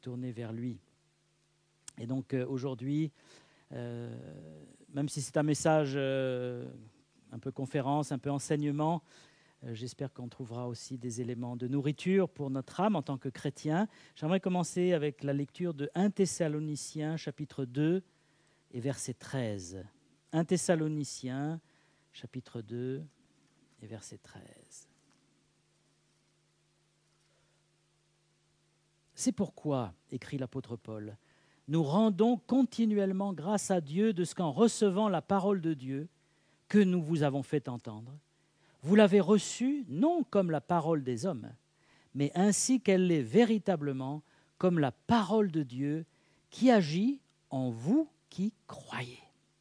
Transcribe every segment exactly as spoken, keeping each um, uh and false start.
tourner vers lui. Et donc euh, aujourd'hui, euh, même si c'est un message euh, un peu conférence, un peu enseignement, euh, j'espère qu'on trouvera aussi des éléments de nourriture pour notre âme en tant que chrétien. J'aimerais commencer avec la lecture de premier Thessaloniciens, chapitre deux et verset treize. premier Thessaloniciens, chapitre deux et verset treize. C'est pourquoi, écrit l'apôtre Paul, nous rendons continuellement grâce à Dieu de ce qu'en recevant la parole de Dieu que nous vous avons fait entendre, vous l'avez reçue non comme la parole des hommes, mais ainsi qu'elle l'est véritablement, comme la parole de Dieu qui agit en vous qui croyez.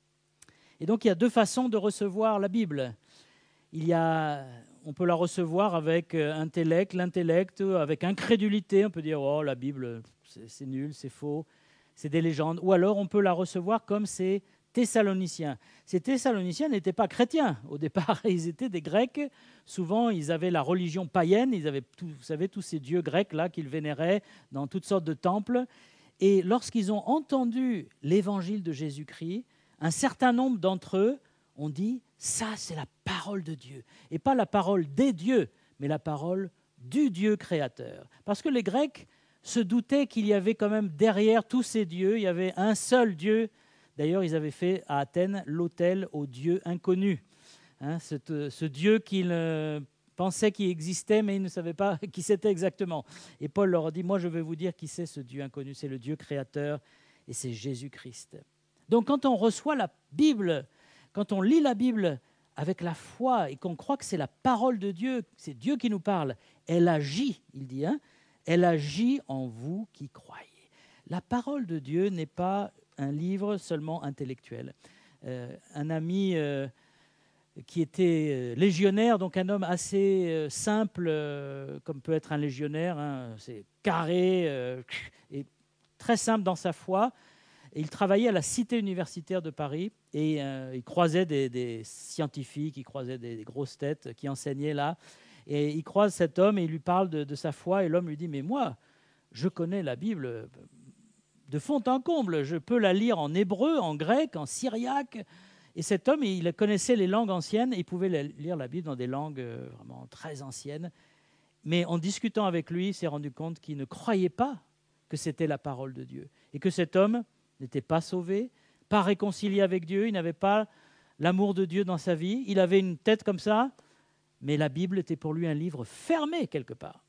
Et donc il y a deux façons de recevoir la Bible. Il y a, on peut la recevoir avec intellect, l'intellect, avec incrédulité. On peut dire, oh, la Bible, c'est, c'est nul, c'est faux, c'est des légendes. Ou alors, on peut la recevoir comme ces Thessaloniciens. Ces Thessaloniciens n'étaient pas chrétiens. Au départ, ils étaient des Grecs. Souvent, ils avaient la religion païenne. Ils avaient, tout, vous savez, tous ces dieux grecs-là qu'ils vénéraient dans toutes sortes de temples. Et lorsqu'ils ont entendu l'évangile de Jésus-Christ, un certain nombre d'entre eux ont dit, ça, c'est la parole de Dieu. Et pas la parole des dieux, mais la parole du Dieu créateur. Parce que les Grecs se doutaient qu'il y avait quand même derrière tous ces dieux, il y avait un seul Dieu. D'ailleurs, ils avaient fait à Athènes l'autel au Dieu inconnu. Hein, ce, ce Dieu qu'ils euh, pensaient qu'il existait, mais ils ne savaient pas qui c'était exactement. Et Paul leur a dit, moi, je vais vous dire qui c'est ce Dieu inconnu. C'est le Dieu créateur et c'est Jésus-Christ. Donc, quand on reçoit la Bible, quand on lit la Bible avec la foi et qu'on croit que c'est la parole de Dieu, c'est Dieu qui nous parle, elle agit, il dit, hein, elle agit en vous qui croyez. La parole de Dieu n'est pas un livre seulement intellectuel. Euh, un ami euh, qui était légionnaire, donc un homme assez euh, simple, euh, comme peut être un légionnaire, hein, c'est carré euh, et très simple dans sa foi. Et il travaillait à la Cité universitaire de Paris et euh, il croisait des, des scientifiques, il croisait des, des grosses têtes qui enseignaient là. Et il croise cet homme et il lui parle de, de sa foi. Et l'homme lui dit, mais moi, je connais la Bible de fond en comble. Je peux la lire en hébreu, en grec, en syriaque. Et cet homme, il connaissait les langues anciennes et il pouvait lire la Bible dans des langues vraiment très anciennes. Mais en discutant avec lui, il s'est rendu compte qu'il ne croyait pas que c'était la parole de Dieu. Et que cet homme n'était pas sauvé, pas réconcilié avec Dieu, il n'avait pas l'amour de Dieu dans sa vie, il avait une tête comme ça, mais la Bible était pour lui un livre fermé quelque part.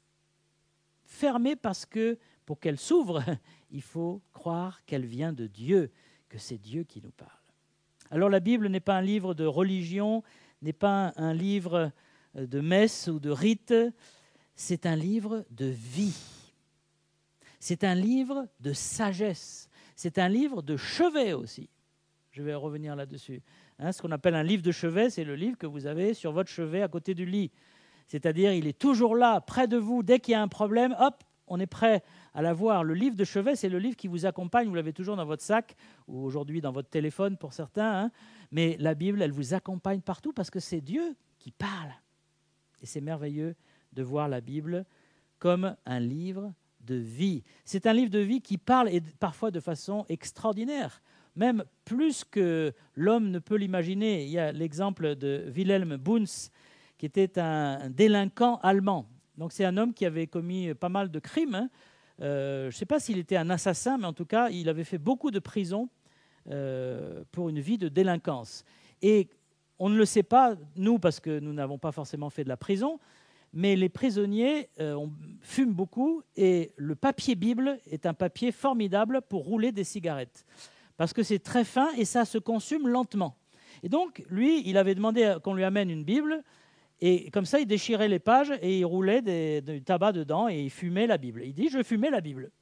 Fermé parce que pour qu'elle s'ouvre, il faut croire qu'elle vient de Dieu, que c'est Dieu qui nous parle. Alors la Bible n'est pas un livre de religion, n'est pas un livre de messe ou de rite, c'est un livre de vie. C'est un livre de sagesse. C'est un livre de chevet aussi. Je vais revenir là-dessus. Hein, ce qu'on appelle un livre de chevet, c'est le livre que vous avez sur votre chevet à côté du lit. C'est-à-dire, il est toujours là, près de vous. Dès qu'il y a un problème, hop, on est prêt à l'avoir. Le livre de chevet, c'est le livre qui vous accompagne. Vous l'avez toujours dans votre sac, ou aujourd'hui dans votre téléphone pour certains. Hein. Mais la Bible, elle vous accompagne partout parce que c'est Dieu qui parle. Et c'est merveilleux de voir la Bible comme un livre de vie. C'est un livre de vie qui parle, et parfois de façon extraordinaire, même plus que l'homme ne peut l'imaginer. Il y a l'exemple de Wilhelm Bunz, qui était un délinquant allemand. Donc c'est un homme qui avait commis pas mal de crimes. Hein. Euh, je ne sais pas s'il était un assassin, mais en tout cas, il avait fait beaucoup de prison euh, pour une vie de délinquance. Et on ne le sait pas, nous, parce que nous n'avons pas forcément fait de la prison, mais les prisonniers euh, on, fument beaucoup et le papier Bible est un papier formidable pour rouler des cigarettes parce que c'est très fin et ça se consomme lentement. Et donc, lui, il avait demandé qu'on lui amène une Bible et comme ça, il déchirait les pages et il roulait des, du tabac dedans et il fumait la Bible. Il dit, je fumais la Bible.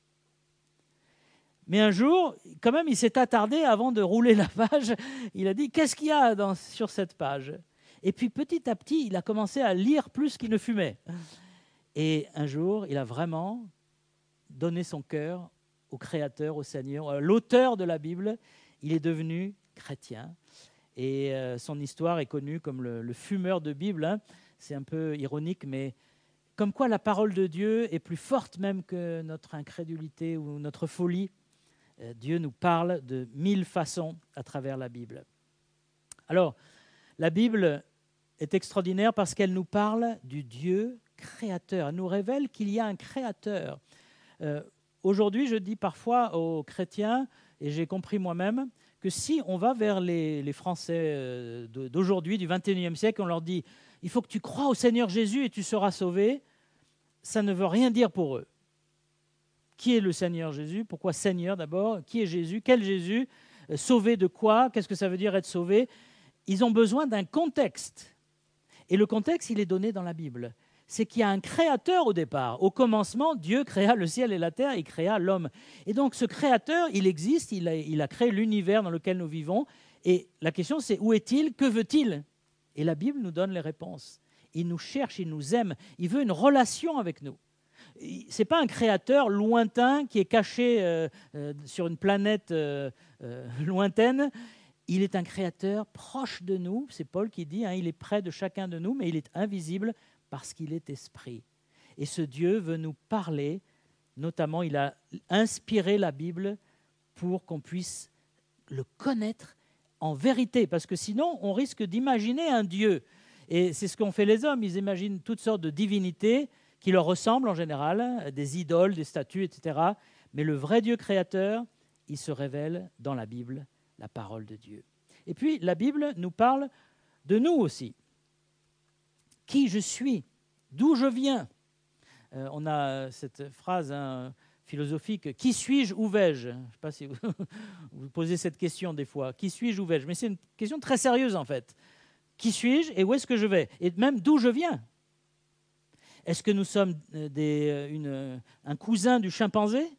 Mais un jour, quand même, il s'est attardé avant de rouler la page. Il a dit, qu'est-ce qu'il y a dans, sur cette page ? Et puis petit à petit, il a commencé à lire plus qu'il ne fumait. Et un jour, il a vraiment donné son cœur au Créateur, au Seigneur, à l'auteur de la Bible. Il est devenu chrétien. Et euh, son histoire est connue comme le, le fumeur de Bible. Hein. C'est un peu ironique, mais comme quoi la parole de Dieu est plus forte même que notre incrédulité ou notre folie. Euh, Dieu nous parle de mille façons à travers la Bible. Alors, la Bible est extraordinaire parce qu'elle nous parle du Dieu créateur. Elle nous révèle qu'il y a un créateur. Euh, aujourd'hui, je dis parfois aux chrétiens, et j'ai compris moi-même, que si on va vers les, les Français d'aujourd'hui, du vingt et unième siècle, on leur dit « il faut que tu crois au Seigneur Jésus et tu seras sauvé », ça ne veut rien dire pour eux. Qui est le Seigneur Jésus? Pourquoi Seigneur d'abord? Qui est Jésus? Quel Jésus? Sauvé de quoi? Qu'est-ce que ça veut dire être sauvé? Ils ont besoin d'un contexte. Et le contexte, il est donné dans la Bible. C'est qu'il y a un créateur au départ. Au commencement, Dieu créa le ciel et la terre, il créa l'homme. Et donc ce créateur, il existe, il a, il a créé l'univers dans lequel nous vivons. Et la question, c'est où est-il? Que veut-il? Et la Bible nous donne les réponses. Il nous cherche, il nous aime, il veut une relation avec nous. Ce n'est pas un créateur lointain qui est caché euh, euh, sur une planète euh, euh, lointaine. Il est un créateur proche de nous, c'est Paul qui dit, hein, il est près de chacun de nous, mais il est invisible parce qu'il est esprit. Et ce Dieu veut nous parler, notamment il a inspiré la Bible pour qu'on puisse le connaître en vérité, parce que sinon on risque d'imaginer un Dieu. Et c'est ce qu'ont fait les hommes, ils imaginent toutes sortes de divinités qui leur ressemblent en général, des idoles, des statues, et cetera. Mais le vrai Dieu créateur, il se révèle dans la Bible, la parole de Dieu. Et puis, la Bible nous parle de nous aussi. Qui je suis? D'où je viens? euh, On a cette phrase hein, philosophique, qui suis-je, où vais-je? Je ne sais pas si vous, vous posez cette question des fois. Qui suis-je, où vais-je? Mais c'est une question très sérieuse en fait. Qui suis-je et où est-ce que je vais? Et même d'où je viens? Est-ce que nous sommes des, une, un cousin du chimpanzé?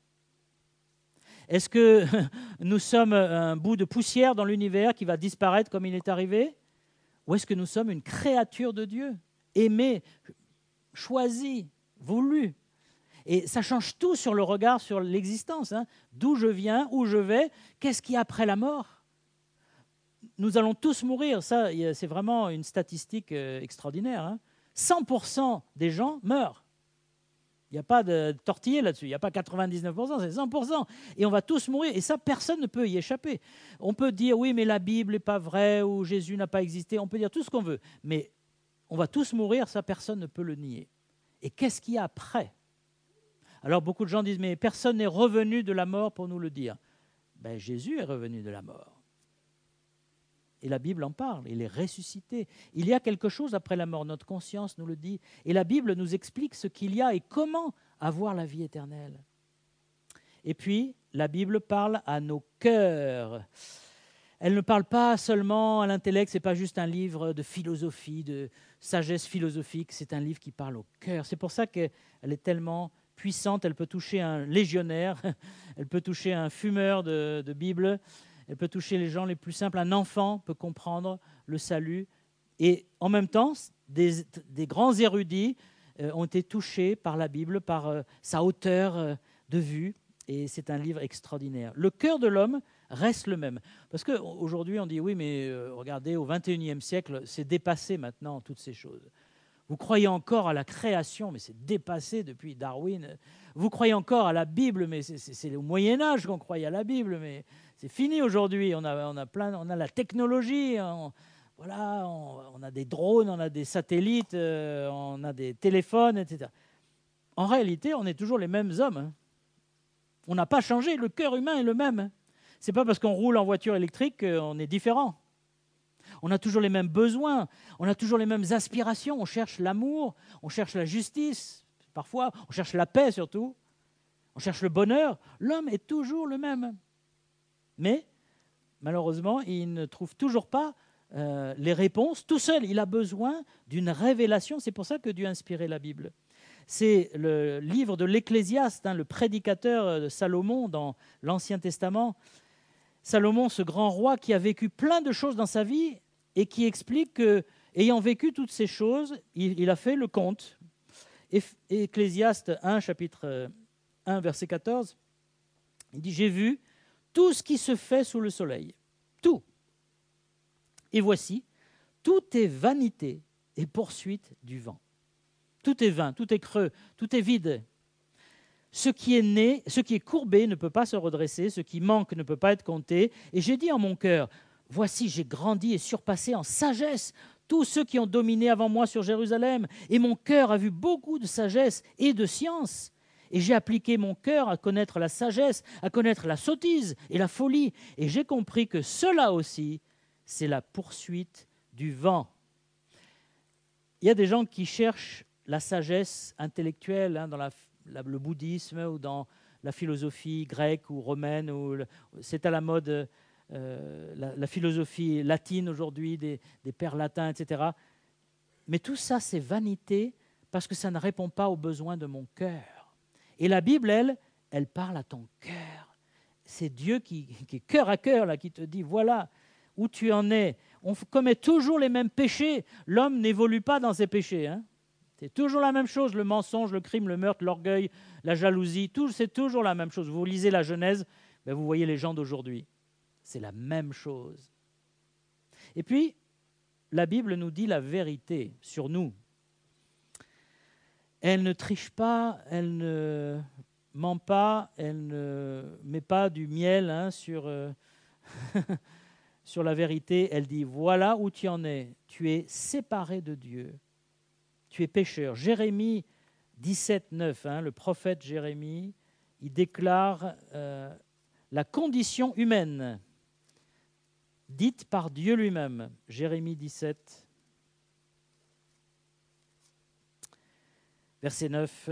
Est-ce que nous sommes un bout de poussière dans l'univers qui va disparaître comme il est arrivé? Ou est-ce que nous sommes une créature de Dieu, aimée, choisie, voulue? Et ça change tout sur le regard sur l'existence. Hein. D'où je viens, où je vais, qu'est-ce qu'il y a après la mort? Nous allons tous mourir. Ça, c'est vraiment une statistique extraordinaire. Hein. cent pour cent des gens meurent. Il n'y a pas de tortillé là-dessus, il n'y a pas quatre-vingt-dix-neuf pour cent, c'est cent pour cent. Et on va tous mourir, et ça, personne ne peut y échapper. On peut dire, oui, mais la Bible n'est pas vraie, ou Jésus n'a pas existé, on peut dire tout ce qu'on veut, mais on va tous mourir, ça, personne ne peut le nier. Et qu'est-ce qu'il y a après? Alors, beaucoup de gens disent, mais personne n'est revenu de la mort pour nous le dire. Ben, Jésus est revenu de la mort. Et la Bible en parle, il est ressuscité. Il y a quelque chose après la mort, notre conscience nous le dit. Et la Bible nous explique ce qu'il y a et comment avoir la vie éternelle. Et puis, la Bible parle à nos cœurs. Elle ne parle pas seulement à l'intellect, ce n'est pas juste un livre de philosophie, de sagesse philosophique, c'est un livre qui parle au cœur. C'est pour ça qu'elle est tellement puissante, elle peut toucher un légionnaire, elle peut toucher un fumeur de, de Bible, elle peut toucher les gens les plus simples. Un enfant peut comprendre le salut. Et en même temps, des, des grands érudits euh, ont été touchés par la Bible, par euh, sa hauteur euh, de vue. Et c'est un livre extraordinaire. Le cœur de l'homme reste le même. Parce qu'aujourd'hui, on dit, oui, mais euh, regardez, au vingt et unième siècle, c'est dépassé maintenant, toutes ces choses. Vous croyez encore à la création, mais c'est dépassé depuis Darwin. Vous croyez encore à la Bible, mais c'est, c'est, c'est au Moyen-Âge qu'on croyait à la Bible, mais c'est fini aujourd'hui. On a, on a, plein, on a la technologie, on, voilà, on, on a des drones, on a des satellites, euh, on a des téléphones, et cetera. En réalité, on est toujours les mêmes hommes. Hein. On n'a pas changé, le cœur humain est le même. Ce n'est pas parce qu'on roule en voiture électrique qu'on est différent. On a toujours les mêmes besoins, on a toujours les mêmes aspirations. On cherche l'amour, on cherche la justice, parfois, on cherche la paix surtout, on cherche le bonheur. L'homme est toujours le même. Mais, malheureusement, il ne trouve toujours pas euh, les réponses tout seul. Il a besoin d'une révélation. C'est pour ça que Dieu a inspiré la Bible. C'est le livre de l'Ecclésiaste, hein, le prédicateur de Salomon dans l'Ancien Testament. Salomon, ce grand roi qui a vécu plein de choses dans sa vie et qui explique qu'ayant vécu toutes ces choses, il, il a fait le compte. Ecclésiaste un, chapitre un, verset quatorze, il dit « J'ai vu tout ce qui se fait sous le soleil, tout. Et voici, tout est vanité et poursuite du vent. Tout est vain, tout est creux, tout est vide. Ce qui est né, ce qui est courbé ne peut pas se redresser, ce qui manque ne peut pas être compté. Et j'ai dit en mon cœur, voici, j'ai grandi et surpassé en sagesse tous ceux qui ont dominé avant moi sur Jérusalem. Et mon cœur a vu beaucoup de sagesse et de science. Et j'ai appliqué mon cœur à connaître la sagesse, à connaître la sottise et la folie. Et j'ai compris que cela aussi, c'est la poursuite du vent. Il y a des gens qui cherchent la sagesse intellectuelle hein, dans la, la, le bouddhisme ou dans la philosophie grecque ou romaine. Ou le, c'est à la mode euh, la, la philosophie latine aujourd'hui, des, des pères latins, et cetera. Mais tout ça, c'est vanité parce que ça ne répond pas aux besoins de mon cœur. Et la Bible, elle, elle parle à ton cœur. C'est Dieu qui, qui est cœur à cœur, là, qui te dit, voilà où tu en es. On commet toujours les mêmes péchés. L'homme n'évolue pas dans ses péchés. Hein. C'est toujours la même chose, le mensonge, le crime, le meurtre, l'orgueil, la jalousie, tout, c'est toujours la même chose. Vous lisez la Genèse, ben vous voyez les gens d'aujourd'hui. C'est la même chose. Et puis, la Bible nous dit la vérité sur nous. Elle ne triche pas, elle ne ment pas, elle ne met pas du miel hein, sur... Euh sur la vérité, elle dit, voilà où tu en es, tu es séparé de Dieu, tu es pécheur. Jérémie dix-sept, neuf, hein, le prophète Jérémie, il déclare euh, la condition humaine, dite par Dieu lui-même. Jérémie dix-sept, verset neuf,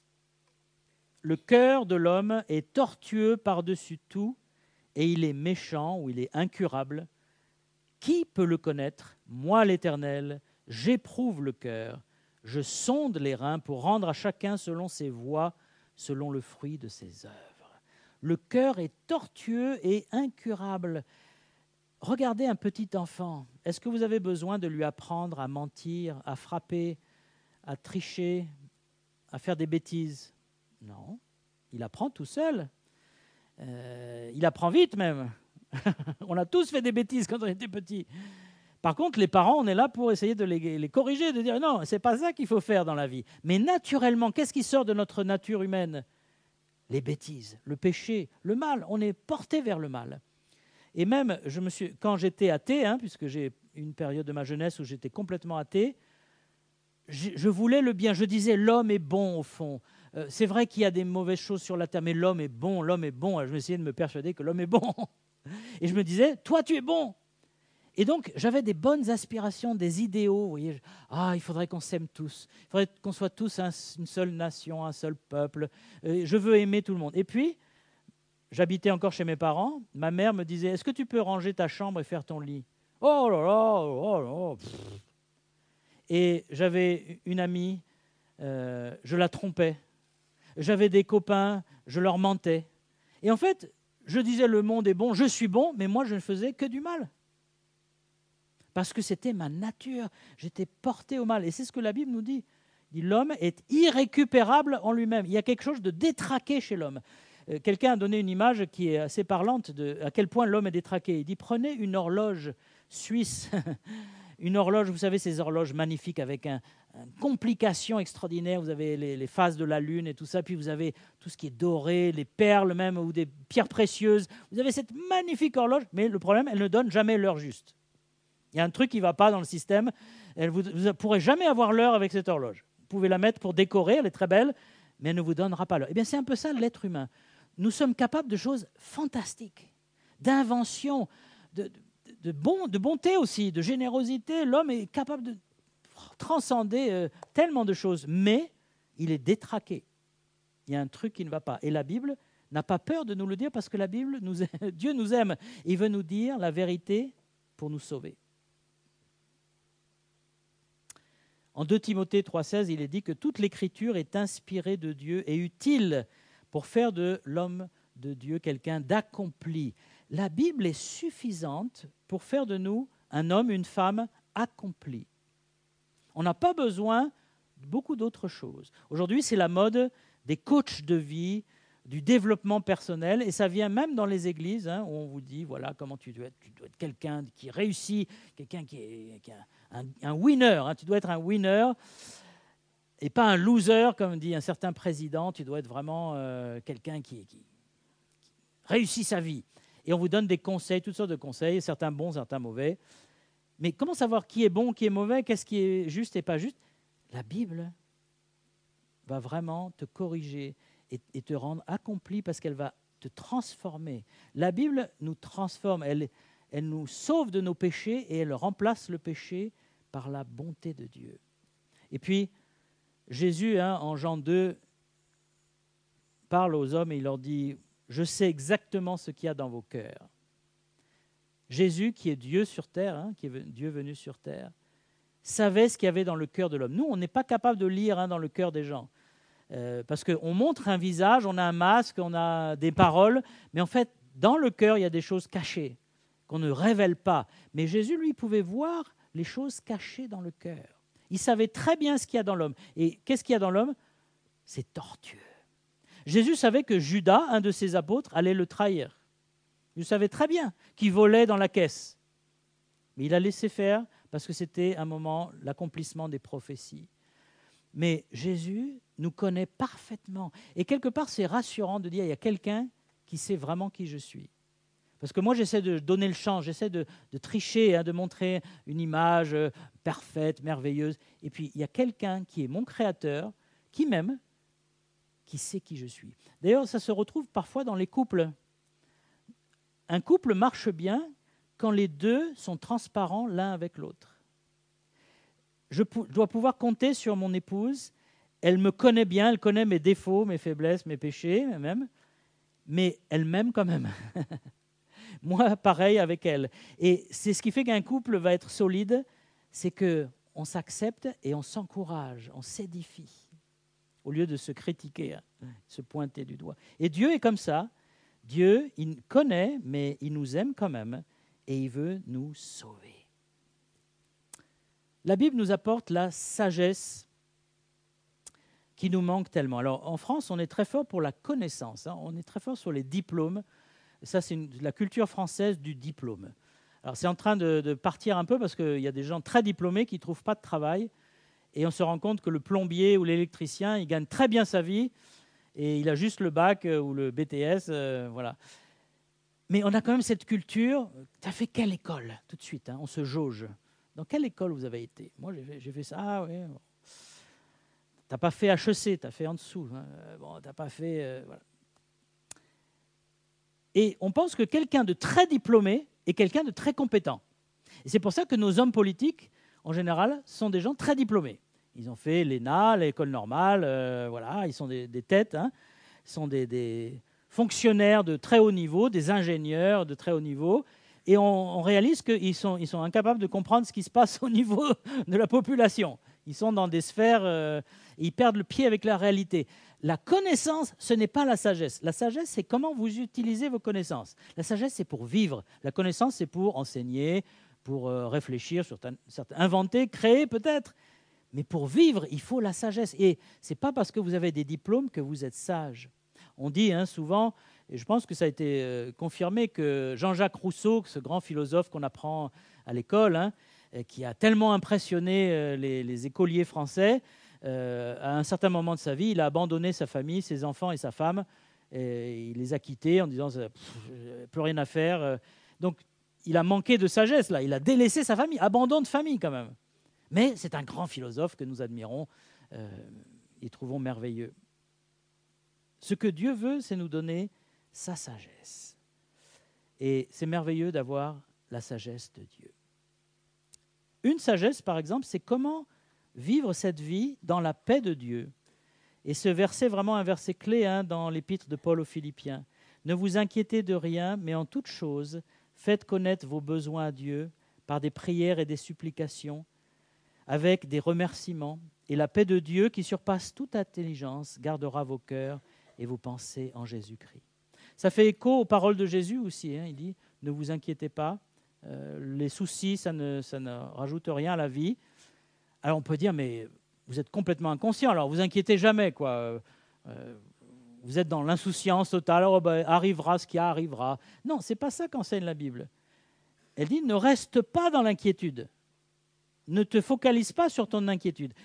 le cœur de l'homme est tortueux par-dessus tout, et il est méchant ou il est incurable. Qui peut le connaître? Moi, l'Éternel, j'éprouve le cœur, je sonde les reins pour rendre à chacun selon ses voies, selon le fruit de ses œuvres. Le cœur est tortueux et incurable. Regardez un petit enfant. Est-ce que vous avez besoin de lui apprendre à mentir, à frapper, à tricher, à faire des bêtises? Non, il apprend tout seul. Euh, il apprend vite même. On a tous fait des bêtises quand on était petit. Par contre, les parents, on est là pour essayer de les, les corriger, de dire non, c'est pas ça qu'il faut faire dans la vie. Mais naturellement, qu'est-ce qui sort de notre nature humaine? Les bêtises, le péché, le mal. On est porté vers le mal. Et même, je me suis, quand j'étais athée, hein, puisque j'ai une période de ma jeunesse où j'étais complètement athée, je, je voulais le bien. Je disais l'homme est bon au fond. Euh, c'est vrai qu'il y a des mauvaises choses sur la terre, mais l'homme est bon, l'homme est bon. Alors, je m'essayais de me persuader que l'homme est bon. Et je me disais, toi, tu es bon. Et donc, j'avais des bonnes aspirations, des idéaux. Vous voyez, ah, il faudrait qu'on s'aime tous. Il faudrait qu'on soit tous un, une seule nation, un seul peuple. Euh, je veux aimer tout le monde. Et puis, j'habitais encore chez mes parents. Ma mère me disait, est-ce que tu peux ranger ta chambre et faire ton lit? Oh là là, oh là là. Pff. Et j'avais une amie, euh, je la trompais. J'avais des copains, je leur mentais. Et en fait, je disais le monde est bon, je suis bon, mais moi je ne faisais que du mal. Parce que c'était ma nature, j'étais porté au mal. Et c'est ce que la Bible nous dit. Il dit l'homme est irrécupérable en lui-même. Il y a quelque chose de détraqué chez l'homme. Euh, quelqu'un a donné une image qui est assez parlante de à quel point l'homme est détraqué. Il dit prenez une horloge suisse, une horloge, vous savez, ces horloges magnifiques avec un, une complication extraordinaire. Vous avez les, les phases de la lune et tout ça, puis vous avez tout ce qui est doré, les perles même, ou des pierres précieuses. Vous avez cette magnifique horloge, mais le problème, elle ne donne jamais l'heure juste. Il y a un truc qui ne va pas dans le système. Elle, vous ne pourrez jamais avoir l'heure avec cette horloge. Vous pouvez la mettre pour décorer, elle est très belle, mais elle ne vous donnera pas l'heure. Eh bien, c'est un peu ça l'être humain. Nous sommes capables de choses fantastiques, d'inventions, de, de, de, bon, de bonté aussi, de générosité. L'homme est capable de transcender euh, tellement de choses, mais il est détraqué. Il y a un truc qui ne va pas. Et la Bible n'a pas peur de nous le dire parce que la Bible, nous, Dieu nous aime. Il veut nous dire la vérité pour nous sauver. En deux Timothée trois seize, il est dit que toute l'écriture est inspirée de Dieu et utile pour faire de l'homme de Dieu quelqu'un d'accompli. La Bible est suffisante pour faire de nous un homme, une femme accompli. On n'a pas besoin de beaucoup d'autres choses. Aujourd'hui, c'est la mode des coachs de vie, du développement personnel, et ça vient même dans les églises, hein, où on vous dit, voilà, comment tu dois être, tu dois être quelqu'un qui réussit, quelqu'un qui est, qui est un, un winner, hein, tu dois être un winner. et pas un loser, comme dit un certain président. Tu dois être vraiment euh, quelqu'un qui, qui, qui réussit sa vie. Et on vous donne des conseils, toutes sortes de conseils, certains bons, certains mauvais. Mais comment savoir qui est bon, qui est mauvais, qu'est-ce qui est juste et pas juste? La Bible va vraiment te corriger et, et te rendre accompli parce qu'elle va te transformer. La Bible nous transforme, elle, elle nous sauve de nos péchés et elle remplace le péché par la bonté de Dieu. Et puis, Jésus, hein, en Jean deux, parle aux hommes et il leur dit « Je sais exactement ce qu'il y a dans vos cœurs ». Jésus, qui est Dieu sur terre, hein, qui est Dieu venu sur terre, savait ce qu'il y avait dans le cœur de l'homme. Nous, on n'est pas capable de lire hein, dans le cœur des gens. Euh, parce qu'on montre un visage, on a un masque, on a des paroles, mais en fait, dans le cœur, il y a des choses cachées qu'on ne révèle pas. Mais Jésus, lui, pouvait voir les choses cachées dans le cœur. Il savait très bien ce qu'il y a dans l'homme. Et qu'est-ce qu'il y a dans l'homme? C'est tortueux. Jésus savait que Judas, un de ses apôtres, allait le trahir. Il savait très bien qu'il volait dans la caisse. Mais il a laissé faire parce que c'était un moment, l'accomplissement des prophéties. Mais Jésus nous connaît parfaitement. Et quelque part, c'est rassurant de dire il y a quelqu'un qui sait vraiment qui je suis. Parce que moi, j'essaie de donner le champ, j'essaie de, de tricher, hein, de montrer une image parfaite, merveilleuse. Et puis, il y a quelqu'un qui est mon créateur, qui m'aime, qui sait qui je suis. D'ailleurs, ça se retrouve parfois dans les couples. Un couple marche bien quand les deux sont transparents l'un avec l'autre. Je, pou- je dois pouvoir compter sur mon épouse. Elle me connaît bien, elle connaît mes défauts, mes faiblesses, mes péchés même, mais elle m'aime quand même. Moi, pareil avec elle. Et c'est ce qui fait qu'un couple va être solide, c'est qu'on s'accepte et on s'encourage, on s'édifie, au lieu de se critiquer, hein, se pointer du doigt. Et Dieu est comme ça. Dieu, il connaît, mais il nous aime quand même et il veut nous sauver. La Bible nous apporte la sagesse qui nous manque tellement. Alors, en France, on est très fort pour la connaissance, hein, on est très fort sur les diplômes. Ça, c'est une, la culture française du diplôme. Alors, c'est en train de, de partir un peu parce qu'il y a des gens très diplômés qui ne trouvent pas de travail et on se rend compte que le plombier ou l'électricien, il gagne très bien sa vie et il a juste le bac ou le B T S, euh, voilà. Mais on a quand même cette culture. Tu as fait quelle école? Tout de suite, hein, on se jauge. Dans quelle école vous avez été? Moi, j'ai fait, j'ai fait ça. Ah oui. Bon. Tu n'as pas fait H E C, tu as fait en dessous. Hein. Bon, tu n'as pas fait... Euh, voilà. Et on pense que quelqu'un de très diplômé est quelqu'un de très compétent. Et c'est pour ça que nos hommes politiques, en général, sont des gens très diplômés. Ils ont fait l'E N A, l'école normale, euh, voilà, ils sont des, des têtes, hein. Ils sont des, des fonctionnaires de très haut niveau, des ingénieurs de très haut niveau. Et on, on réalise qu'ils sont, ils sont incapables de comprendre ce qui se passe au niveau de la population. Ils sont dans des sphères, euh, ils perdent le pied avec la réalité. La connaissance, ce n'est pas la sagesse. La sagesse, c'est comment vous utilisez vos connaissances. La sagesse, c'est pour vivre. La connaissance, c'est pour enseigner, pour euh, réfléchir, sur certains, inventer, créer peut-être. Mais pour vivre, il faut la sagesse. Et ce n'est pas parce que vous avez des diplômes que vous êtes sage. On dit hein, souvent, et je pense que ça a été euh, confirmé, que Jean-Jacques Rousseau, ce grand philosophe qu'on apprend à l'école, hein, qui a tellement impressionné euh, les, les écoliers français, euh, à un certain moment de sa vie, il a abandonné sa famille, ses enfants et sa femme, et il les a quittés en disant « plus rien à faire ». Donc, il a manqué de sagesse, là. Il a délaissé sa famille, abandon de famille quand même. Mais c'est un grand philosophe que nous admirons euh, et trouvons merveilleux. Ce que Dieu veut, c'est nous donner sa sagesse. Et c'est merveilleux d'avoir la sagesse de Dieu. Une sagesse, par exemple, c'est comment vivre cette vie dans la paix de Dieu. Et ce verset est vraiment un verset clé hein, dans l'épître de Paul aux Philippiens. « Ne vous inquiétez de rien, mais en toute chose, faites connaître vos besoins à Dieu par des prières et des supplications, avec des remerciements, et la paix de Dieu qui surpasse toute intelligence gardera vos cœurs et vos pensées en Jésus-Christ. » Ça fait écho aux paroles de Jésus aussi. Hein. Il dit « Ne vous inquiétez pas, euh, les soucis, ça ne, ça ne rajoute rien à la vie. » Alors on peut dire « Mais vous êtes complètement inconscient, alors vous inquiétez jamais. Quoi. Euh, vous êtes dans l'insouciance totale, oh, ben, arrivera ce qui arrivera. » Non, ce n'est pas ça qu'enseigne la Bible. Elle dit « Ne reste pas dans l'inquiétude. » Ne te focalise pas sur ton inquiétude.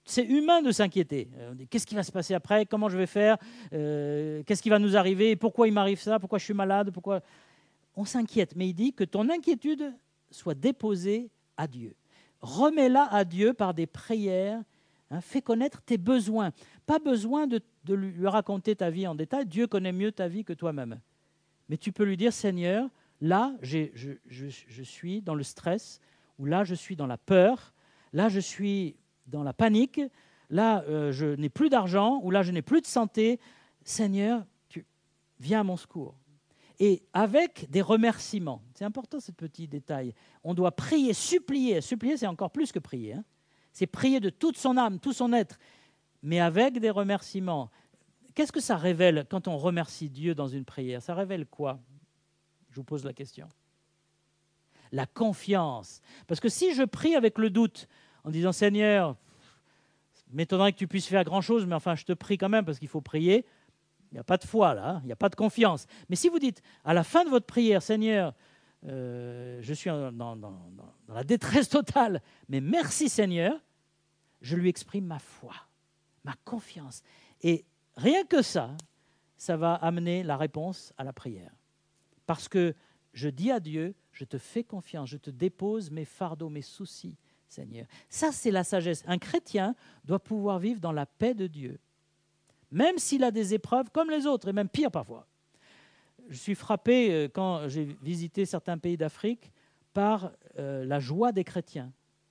c'est humain de s'inquiéter. On dit, qu'est-ce qui va se passer après? Comment je vais faire? euh, Qu'est-ce qui va nous arriver? Pourquoi il m'arrive ça? Pourquoi je suis malade? Pourquoi... On s'inquiète, mais il dit que ton inquiétude soit déposée à Dieu. Remets-la à Dieu par des prières. Hein, fais connaître tes besoins. Pas besoin de, de lui raconter ta vie en détail. Dieu connaît mieux ta vie que toi-même. Mais tu peux lui dire, Seigneur, là, j'ai, je, je, je suis dans le stress, ou là, je suis dans la peur, là, je suis dans la panique, là, euh, je n'ai plus d'argent, ou là, je n'ai plus de santé. Seigneur, tu viens à mon secours. Et avec des remerciements. C'est important, ce petit détail. On doit prier, supplier. Supplier, c'est encore plus que prier. Hein. C'est prier de toute son âme, tout son être, mais avec des remerciements. Qu'est-ce que ça révèle quand on remercie Dieu dans une prière? Ça révèle quoi? Je vous pose la question. La confiance. Parce que si je prie avec le doute, en disant « Seigneur, m'étonnerait que tu puisses faire grand-chose, mais enfin, je te prie quand même parce qu'il faut prier », il n'y a pas de foi là, hein, il n'y a pas de confiance. Mais si vous dites à la fin de votre prière, Seigneur, euh, je suis dans, dans, dans, dans la détresse totale, mais merci Seigneur, je lui exprime ma foi, ma confiance. Et rien que ça, ça va amener la réponse à la prière. Parce que je dis à Dieu, je te fais confiance, je te dépose mes fardeaux, mes soucis, Seigneur. Ça, c'est la sagesse. Un chrétien doit pouvoir vivre dans la paix de Dieu. Même s'il a des épreuves comme les autres, et même pire parfois. Je suis frappé, quand j'ai visité certains pays d'Afrique, par euh, la joie des chrétiens.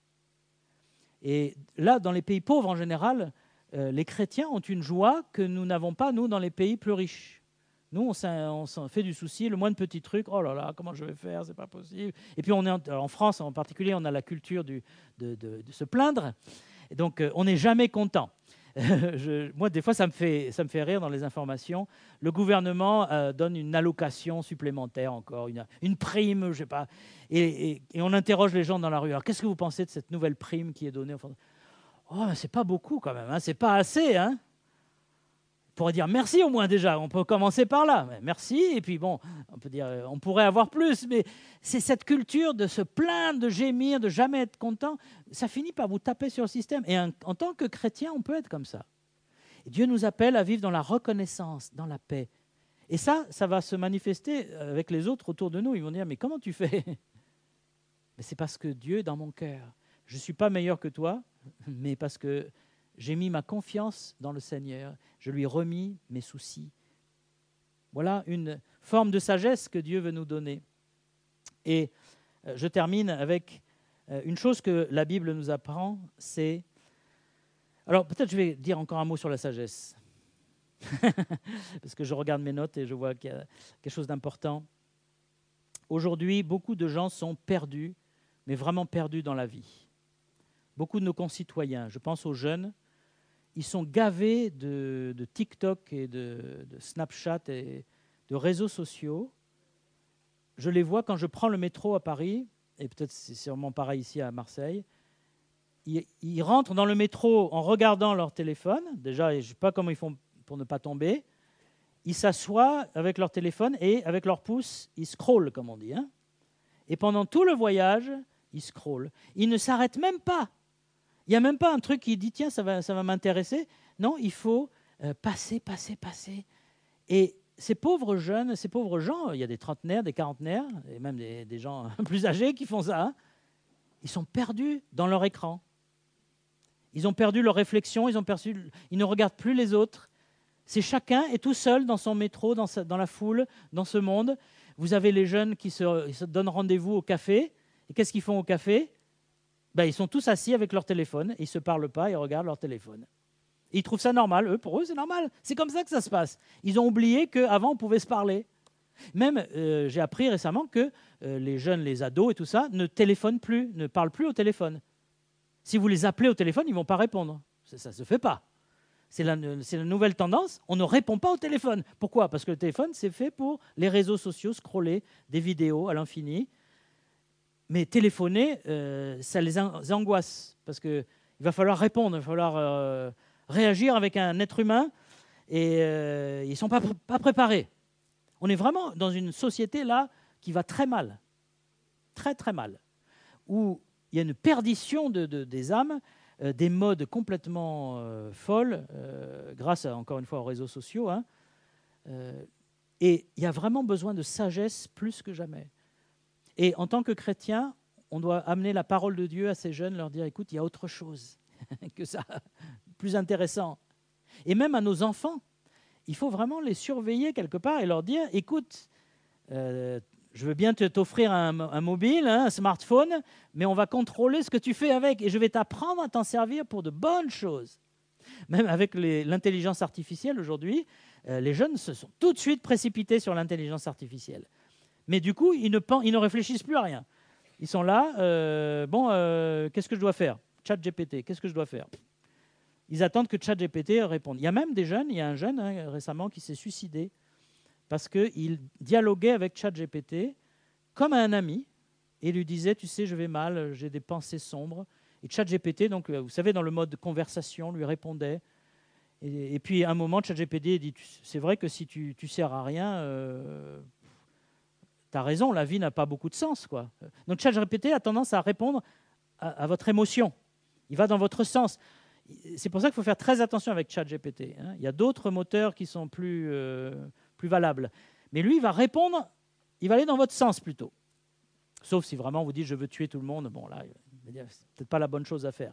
Et là, dans les pays pauvres en général, euh, les chrétiens ont une joie que nous n'avons pas, nous, dans les pays plus riches. Nous, on s'en, on s'en fait du souci, le moins de petits trucs, oh là là, comment je vais faire, c'est pas possible. Et puis, on est en, en France en particulier, on a la culture du, de, de, de se plaindre. Et donc, euh, on n'est jamais content. Je, moi, des fois, ça me, fait, ça me fait rire dans les informations. Le gouvernement euh, donne une allocation supplémentaire encore, une, une prime, je ne sais pas. Et, et, et on interroge les gens dans la rue. Alors, qu'est-ce que vous pensez de cette nouvelle prime qui est donnée? Enfin, oh, c'est pas beaucoup quand même, hein, c'est pas assez. Hein. On pourrait dire merci au moins déjà. On peut commencer par là. Merci. Et puis bon, on peut dire, on pourrait avoir plus. Mais c'est cette culture de se plaindre, de gémir, de jamais être content. Ça finit par vous taper sur le système. Et en, en tant que chrétien, on peut être comme ça. Et Dieu nous appelle à vivre dans la reconnaissance, dans la paix. Et ça, ça va se manifester avec les autres autour de nous. Ils vont dire, mais comment tu fais? Mais c'est parce que Dieu est dans mon cœur. Je ne suis pas meilleur que toi, mais parce que j'ai mis ma confiance dans le Seigneur. Je lui ai remis mes soucis. Voilà une forme de sagesse que Dieu veut nous donner. Et je termine avec une chose que la Bible nous apprend, c'est... Alors peut-être je vais dire encore un mot sur la sagesse. Parce que je regarde mes notes et je vois qu'il y a quelque chose d'important. Aujourd'hui, beaucoup de gens sont perdus, mais vraiment perdus dans la vie. Beaucoup de nos concitoyens, je pense aux jeunes, ils sont gavés de, de TikTok et de, de Snapchat et de réseaux sociaux. Je les vois quand je prends le métro à Paris, et peut-être c'est sûrement pareil ici à Marseille. Ils, ils rentrent dans le métro en regardant leur téléphone. Déjà, je ne sais pas comment ils font pour ne pas tomber. Ils s'assoient avec leur téléphone et avec leur pouce, ils scrollent, comme on dit. Hein. Et pendant tout le voyage, ils scrollent. Ils ne s'arrêtent même pas. Il n'y a même pas un truc qui dit, tiens, ça va, ça va m'intéresser. Non, il faut euh, passer, passer, passer. Et ces pauvres jeunes, ces pauvres gens, il y a des trentenaires, des quarantenaires, et même des, des gens plus âgés qui font ça, hein, ils sont perdus dans leur écran. Ils ont perdu leur réflexion, ils, ont perdu, ils ne regardent plus les autres. C'est chacun est tout seul dans son métro, dans, sa, dans la foule, dans ce monde. Vous avez les jeunes qui se, se donnent rendez-vous au café. Et qu'est-ce qu'ils font au café? Ben, ils sont tous assis avec leur téléphone, ils ne se parlent pas, ils regardent leur téléphone. Et ils trouvent ça normal, eux, pour eux, c'est normal. C'est comme ça que ça se passe. Ils ont oublié qu'avant, on pouvait se parler. Même, euh, j'ai appris récemment que euh, les jeunes, les ados et tout ça, ne téléphonent plus, ne parlent plus au téléphone. Si vous les appelez au téléphone, ils ne vont pas répondre. Ça ne se fait pas. C'est la, c'est la nouvelle tendance, on ne répond pas au téléphone. Pourquoi? Parce que le téléphone, c'est fait pour les réseaux sociaux, scroller des vidéos à l'infini. Mais téléphoner, euh, ça les angoisse, parce qu'il va falloir répondre, il va falloir euh, réagir avec un être humain, et euh, ils ne sont pas, pr- pas préparés. On est vraiment dans une société là qui va très mal, très très mal, où il y a une perdition de, de, des âmes. euh, des modes complètement euh, folles, euh, grâce à, encore une fois aux réseaux sociaux. Hein. Euh, et il y a vraiment besoin de sagesse plus que jamais. Et en tant que chrétien, on doit amener la parole de Dieu à ces jeunes, leur dire, écoute, il y a autre chose que ça, plus intéressant. Et même à nos enfants, il faut vraiment les surveiller quelque part et leur dire, écoute, euh, je veux bien te, t'offrir un, un mobile, hein, un smartphone, mais on va contrôler ce que tu fais avec et je vais t'apprendre à t'en servir pour de bonnes choses. Même avec les, l'intelligence artificielle aujourd'hui, euh, les jeunes se sont tout de suite précipités sur l'intelligence artificielle. Mais du coup, ils ne, pensent, ils ne réfléchissent plus à rien. Ils sont là, euh, bon, euh, qu'est-ce que je dois faire ? ChatGPT, qu'est-ce que je dois faire ? Ils attendent que ChatGPT réponde. Il y a même des jeunes, il y a un jeune hein, récemment qui s'est suicidé parce qu'il dialoguait avec ChatGPT comme un ami et lui disait, tu sais, je vais mal, j'ai des pensées sombres. Et ChatGPT, donc, vous savez, dans le mode de conversation, lui répondait. Et, et puis, à un moment, ChatGPT dit, c'est vrai que si tu ne sers à rien, euh, tu as raison, la vie n'a pas beaucoup de sens, quoi. Donc, ChatGPT a tendance à répondre à, à votre émotion. Il va dans votre sens. C'est pour ça qu'il faut faire très attention avec ChatGPT. Hein. Il y a d'autres moteurs qui sont plus, euh, plus valables. Mais lui, il va répondre, il va aller dans votre sens plutôt. Sauf si vraiment vous dites, je veux tuer tout le monde. Bon, là, c'est peut-être pas la bonne chose à faire.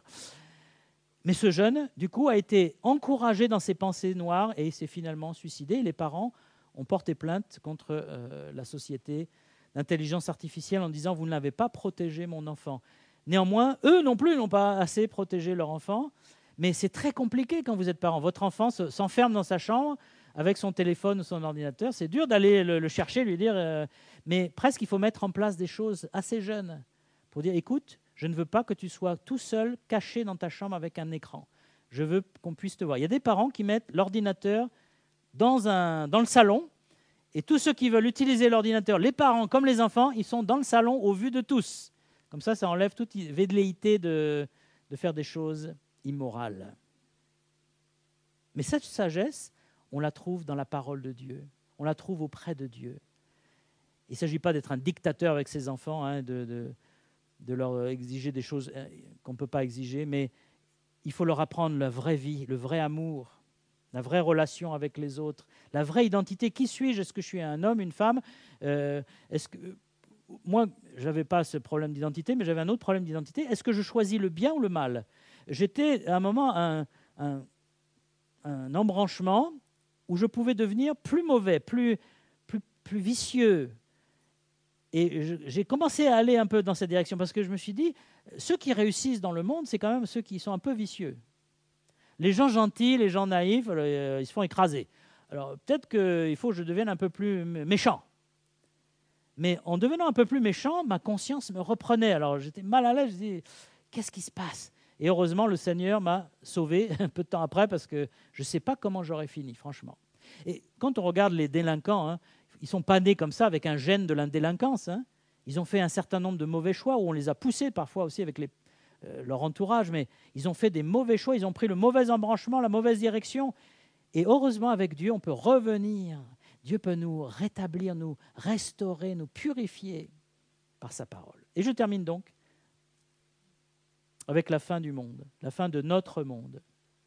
Mais ce jeune, du coup, a été encouragé dans ses pensées noires et il s'est finalement suicidé. Et les parents ont porté plainte contre euh, la société d'intelligence artificielle en disant, vous ne l'avez pas protégé, mon enfant. Néanmoins, eux non plus n'ont pas assez protégé leur enfant. Mais c'est très compliqué quand vous êtes parent. Votre enfant s'enferme dans sa chambre avec son téléphone ou son ordinateur. C'est dur d'aller le, le chercher, lui dire... Euh, mais presque, il faut mettre en place des choses assez jeunes pour dire, écoute, je ne veux pas que tu sois tout seul, caché dans ta chambre avec un écran. Je veux qu'on puisse te voir. Il y a des parents qui mettent l'ordinateur dans, un, dans le salon et tous ceux qui veulent utiliser l'ordinateur, les parents comme les enfants, ils sont dans le salon au vu de tous. Comme ça, ça enlève toute velléité de, de faire des choses immorale. Mais cette sagesse, on la trouve dans la parole de Dieu. On la trouve auprès de Dieu. Il ne s'agit pas d'être un dictateur avec ses enfants, hein, de, de, de leur exiger des choses qu'on ne peut pas exiger, mais il faut leur apprendre la vraie vie, le vrai amour, la vraie relation avec les autres, la vraie identité. Qui suis-je ? Est-ce que je suis un homme, une femme ? euh, est-ce que, moi, je n'avais pas ce problème d'identité, mais j'avais un autre problème d'identité. Est-ce que je choisis le bien ou le mal ? J'étais à un moment un, un, un embranchement où je pouvais devenir plus mauvais, plus, plus, plus vicieux. Et je, j'ai commencé à aller un peu dans cette direction parce que je me suis dit, ceux qui réussissent dans le monde, c'est quand même ceux qui sont un peu vicieux. Les gens gentils, les gens naïfs, euh, ils se font écraser. Alors peut-être qu'il faut que je devienne un peu plus méchant. Mais en devenant un peu plus méchant, ma conscience me reprenait. Alors j'étais mal à l'aise, je dis, qu'est-ce qui se passe ? Et heureusement, le Seigneur m'a sauvé un peu de temps après parce que je ne sais pas comment j'aurais fini, franchement. Et quand on regarde les délinquants, hein, ils ne sont pas nés comme ça avec un gène de la délinquance. Hein. Ils ont fait un certain nombre de mauvais choix où on les a poussés parfois aussi avec les, euh, leur entourage, mais ils ont fait des mauvais choix, ils ont pris le mauvais embranchement, la mauvaise direction. Et heureusement, avec Dieu, on peut revenir. Dieu peut nous rétablir, nous restaurer, nous purifier par sa parole. Et je termine donc avec la fin du monde, la fin de notre monde.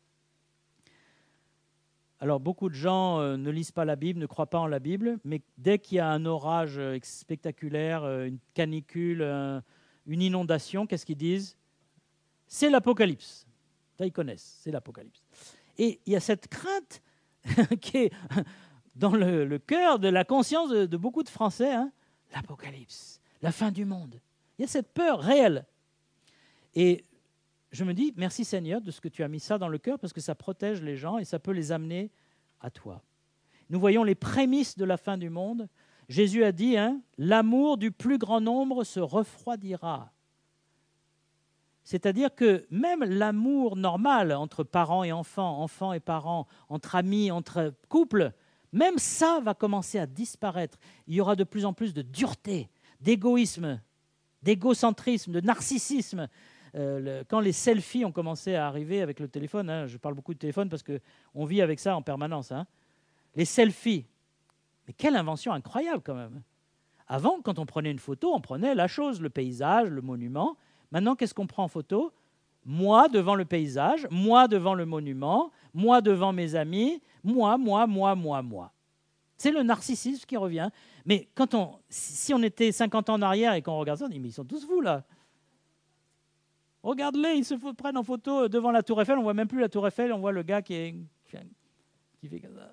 Alors, beaucoup de gens euh, ne lisent pas la Bible, ne croient pas en la Bible, mais dès qu'il y a un orage euh, spectaculaire, euh, une canicule, euh, une inondation, qu'est-ce qu'ils disent ? C'est l'Apocalypse. Ça, ils connaissent, c'est l'Apocalypse. Et il y a cette crainte qui est dans le, le cœur de la conscience de, de beaucoup de Français, hein, l'Apocalypse, la fin du monde. Il y a cette peur réelle. Et je me dis, merci Seigneur de ce que tu as mis ça dans le cœur parce que ça protège les gens et ça peut les amener à toi. Nous voyons les prémices de la fin du monde. Jésus a dit, hein, l'amour du plus grand nombre se refroidira. C'est-à-dire que même l'amour normal entre parents et enfants, enfants et parents, entre amis, entre couples, même ça va commencer à disparaître. Il y aura de plus en plus de dureté, d'égoïsme, d'égocentrisme, de narcissisme. Euh, le, quand les selfies ont commencé à arriver avec le téléphone, hein, je parle beaucoup de téléphone parce qu'on vit avec ça en permanence. Hein, les selfies, mais quelle invention incroyable quand même. Avant, quand on prenait une photo, on prenait la chose, le paysage, le monument. Maintenant, qu'est-ce qu'on prend en photo ? Moi devant le paysage, moi devant le monument, moi devant mes amis, moi, moi, moi, moi, moi. C'est le narcissisme qui revient. Mais quand on, si on était cinquante ans en arrière et qu'on regarde ça, on dit, mais ils sont tous fous là. Regarde-les, ils se prennent en photo devant la Tour Eiffel, on ne voit même plus la Tour Eiffel, on voit le gars qui, est, qui fait comme ça.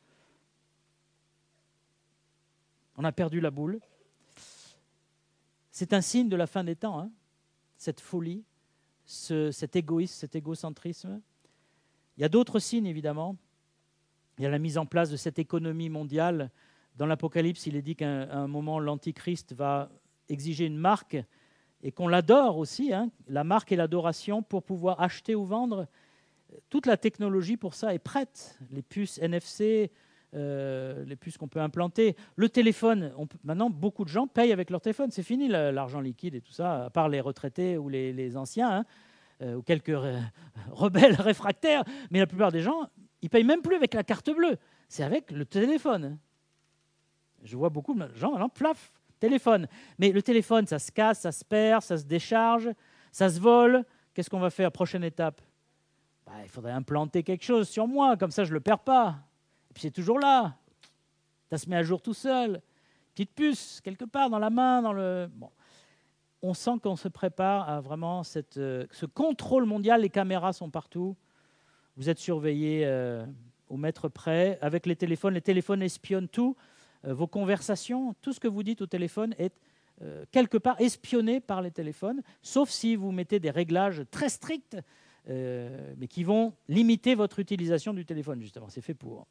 On a perdu la boule. C'est un signe de la fin des temps, hein, cette folie, ce, cet égoïsme, cet égocentrisme. Il y a d'autres signes, évidemment. Il y a la mise en place de cette économie mondiale. Dans l'Apocalypse, il est dit qu'à un moment, l'Antichrist va exiger une marque et qu'on l'adore aussi, hein, la marque et l'adoration pour pouvoir acheter ou vendre. Toute la technologie pour ça est prête. Les puces N F C, euh, les puces qu'on peut implanter. Le téléphone, on peut, maintenant, beaucoup de gens payent avec leur téléphone. C'est fini l'argent liquide et tout ça, à part les retraités ou les, les anciens, hein, euh, ou quelques re- rebelles réfractaires. Mais la plupart des gens, ils ne payent même plus avec la carte bleue. C'est avec le téléphone. Je vois beaucoup de gens, maintenant, plaf, téléphone. Mais le téléphone, ça se casse, ça se perd, ça se décharge, ça se vole. Qu'est-ce qu'on va faire? Prochaine étape. Bah, il faudrait implanter quelque chose sur moi, comme ça je ne le perds pas. Et puis c'est toujours là. Ça se met à jour tout seul. Petite puce, quelque part, dans la main, dans le... Bon. On sent qu'on se prépare à vraiment cette, euh, ce contrôle mondial. Les caméras sont partout. Vous êtes surveillés euh, au mètre près. Avec les téléphones, les téléphones espionnent tout. Euh, vos conversations, tout ce que vous dites au téléphone est euh, quelque part espionné par les téléphones, sauf si vous mettez des réglages très stricts, euh, mais qui vont limiter votre utilisation du téléphone, justement. C'est fait pour.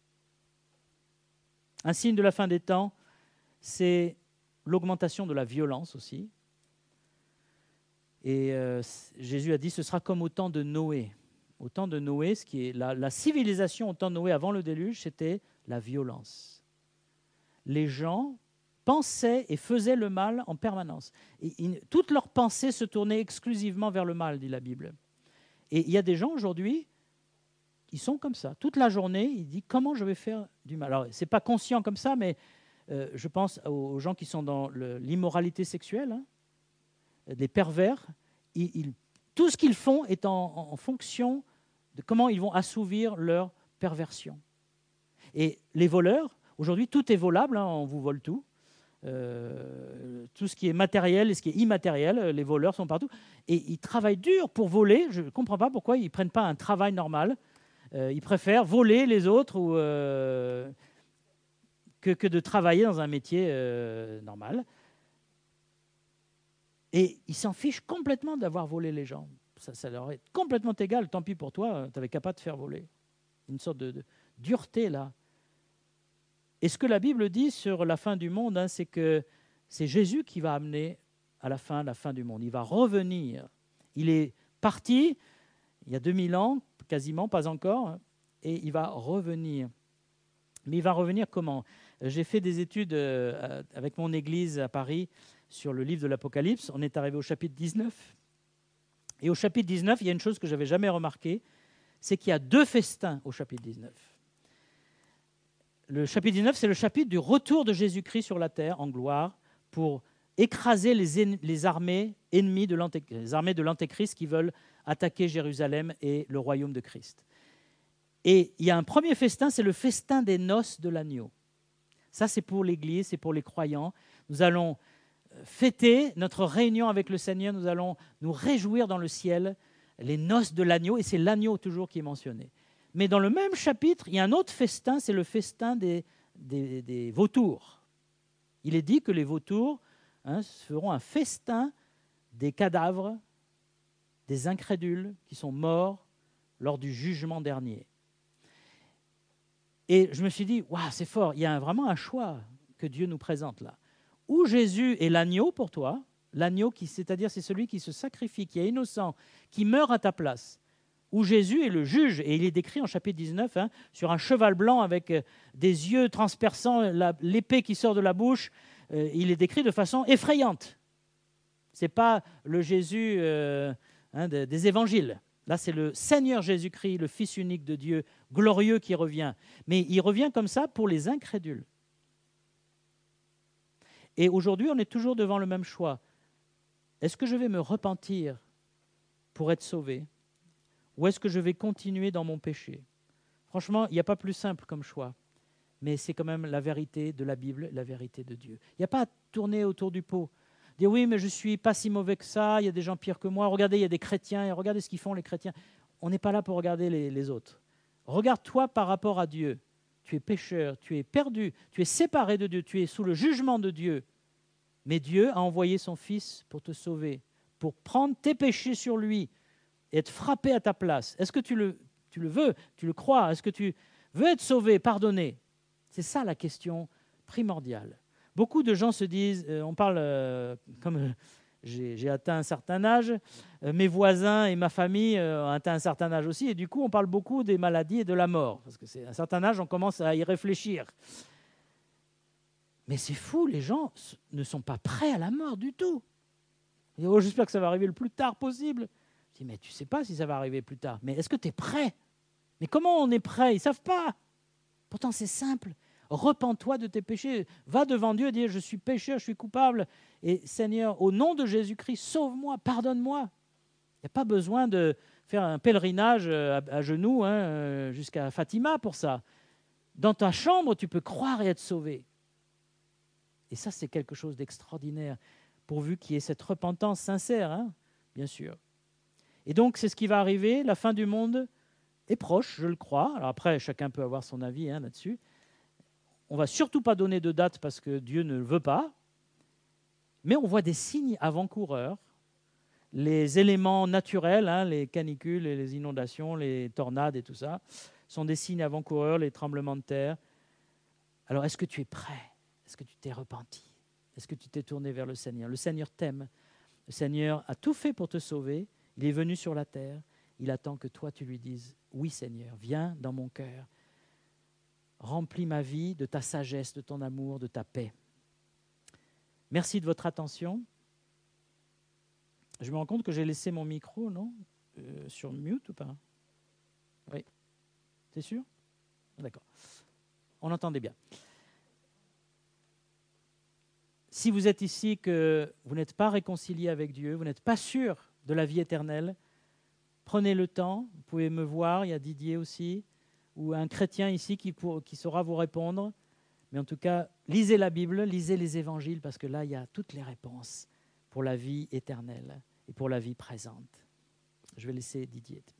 Un signe de la fin des temps, c'est l'augmentation de la violence aussi. Et euh, Jésus a dit, ce sera comme au temps de Noé. Au temps de Noé, ce qui est la, la civilisation au temps de Noé avant le déluge, c'était la violence. Les gens pensaient et faisaient le mal en permanence. Et, et, toutes leurs pensées se tournaient exclusivement vers le mal, dit la Bible. Et il y a des gens aujourd'hui, ils sont comme ça. Toute la journée, ils disent comment je vais faire du mal. Alors, ce n'est pas conscient comme ça, mais euh, je pense aux gens qui sont dans le, l'immoralité sexuelle, hein, des pervers. Ils, ils, tout ce qu'ils font est en, en fonction de comment ils vont assouvir leur perversion. Et les voleurs, aujourd'hui, tout est volable, hein, on vous vole tout. Euh, tout ce qui est matériel et ce qui est immatériel, les voleurs sont partout. Et ils travaillent dur pour voler. Je ne comprends pas pourquoi ils ne prennent pas un travail normal. Euh, ils préfèrent voler les autres ou, euh, que, que de travailler dans un métier euh, normal. Et ils s'en fichent complètement d'avoir volé les gens. Ça, ça leur est complètement égal. Tant pis pour toi, tu n'avais qu'à pas te faire voler. Une sorte de, de dureté là. Et ce que la Bible dit sur la fin du monde, hein, c'est que c'est Jésus qui va amener à la fin la fin du monde. Il va revenir. Il est parti il y a deux mille ans, quasiment, pas encore, hein, et il va revenir. Mais il va revenir comment? J'ai fait des études euh, avec mon église à Paris sur le livre de l'Apocalypse. On est arrivé au chapitre dix-neuf. Et au chapitre dix-neuf, il y a une chose que je n'avais jamais remarquée, c'est qu'il y a deux festins au chapitre dix-neuf. Le chapitre dix-neuf, c'est le chapitre du retour de Jésus-Christ sur la terre en gloire pour écraser les, en- les armées ennemies de l'Antéchrist, les armées de l'Antéchrist qui veulent attaquer Jérusalem et le royaume de Christ. Et il y a un premier festin, c'est le festin des noces de l'agneau. Ça, c'est pour l'Église, c'est pour les croyants. Nous allons fêter notre réunion avec le Seigneur, nous allons nous réjouir dans le ciel, les noces de l'agneau, et c'est l'agneau toujours qui est mentionné. Mais dans le même chapitre, il y a un autre festin, c'est le festin des, des, des vautours. Il est dit que les vautours hein, feront un festin des cadavres, des incrédules qui sont morts lors du jugement dernier. Et je me suis dit, waouh, c'est fort, il y a vraiment un choix que Dieu nous présente là. Où Jésus est l'agneau pour toi, l'agneau, qui, c'est-à-dire c'est celui qui se sacrifie, qui est innocent, qui meurt à ta place. Où Jésus est le juge, et il est décrit en chapitre dix-neuf, hein, sur un cheval blanc avec euh, des yeux transperçants, la, l'épée qui sort de la bouche, euh, il est décrit de façon effrayante. Ce n'est pas le Jésus euh, hein, de, des évangiles. Là, c'est le Seigneur Jésus-Christ, le Fils unique de Dieu, glorieux qui revient. Mais il revient comme ça pour les incrédules. Et aujourd'hui, on est toujours devant le même choix. Est-ce que je vais me repentir pour être sauvé? Ou est-ce que je vais continuer dans mon péché? Franchement, il n'y a pas plus simple comme choix, mais c'est quand même la vérité de la Bible, la vérité de Dieu. Il n'y a pas à tourner autour du pot. Dire oui, mais je ne suis pas si mauvais que ça, il y a des gens pires que moi, regardez, il y a des chrétiens, et regardez ce qu'ils font les chrétiens. On n'est pas là pour regarder les, les autres. Regarde-toi par rapport à Dieu. Tu es pécheur, tu es perdu, tu es séparé de Dieu, tu es sous le jugement de Dieu. Mais Dieu a envoyé son Fils pour te sauver, pour prendre tes péchés sur lui et être frappé à ta place. Est-ce que tu le, tu le veux? Tu le crois? Est-ce que tu veux être sauvé, pardonné? C'est ça la question primordiale. Beaucoup de gens se disent, euh, on parle, euh, comme euh, j'ai, j'ai atteint un certain âge, euh, mes voisins et ma famille euh, ont atteint un certain âge aussi, et du coup on parle beaucoup des maladies et de la mort, parce que c'est à un certain âge on commence à y réfléchir. Mais c'est fou, les gens ne sont pas prêts à la mort du tout. Ils disent, oh, j'espère que ça va arriver le plus tard possible. Je dis, mais tu ne sais pas si ça va arriver plus tard. Mais est-ce que tu es prêt? Mais comment on est prêt? Ils ne savent pas. Pourtant, c'est simple. Repens-toi de tes péchés. Va devant Dieu et dis, je suis pécheur, je suis coupable. Et Seigneur, au nom de Jésus-Christ, sauve-moi, pardonne-moi. Il n'y a pas besoin de faire un pèlerinage à, à genoux hein, jusqu'à Fatima pour ça. Dans ta chambre, tu peux croire et être sauvé. Et ça, c'est quelque chose d'extraordinaire, pourvu qu'il y ait cette repentance sincère, hein, bien sûr. Et donc, c'est ce qui va arriver. La fin du monde est proche, je le crois. Alors après, chacun peut avoir son avis hein, là-dessus. On ne va surtout pas donner de date parce que Dieu ne le veut pas. Mais on voit des signes avant-coureurs. Les éléments naturels, hein, les canicules, les inondations, les tornades et tout ça, sont des signes avant-coureurs, les tremblements de terre. Alors, est-ce que tu es prêt? Est-ce que tu t'es repenti? Est-ce que tu t'es tourné vers le Seigneur? Le Seigneur t'aime. Le Seigneur a tout fait pour te sauver. Il est venu sur la terre. Il attend que toi, tu lui dises, oui Seigneur, viens dans mon cœur. Remplis ma vie de ta sagesse, de ton amour, de ta paix. Merci de votre attention. Je me rends compte que j'ai laissé mon micro, non euh, sur mute ou pas? Oui. C'est sûr? D'accord. On entendait bien. Si vous êtes ici, que vous n'êtes pas réconcilié avec Dieu, vous n'êtes pas sûr de la vie éternelle, prenez le temps, vous pouvez me voir, il y a Didier aussi, ou un chrétien ici qui, pour, qui saura vous répondre. Mais en tout cas, lisez la Bible, lisez les évangiles, parce que là, il y a toutes les réponses pour la vie éternelle et pour la vie présente. Je vais laisser Didier.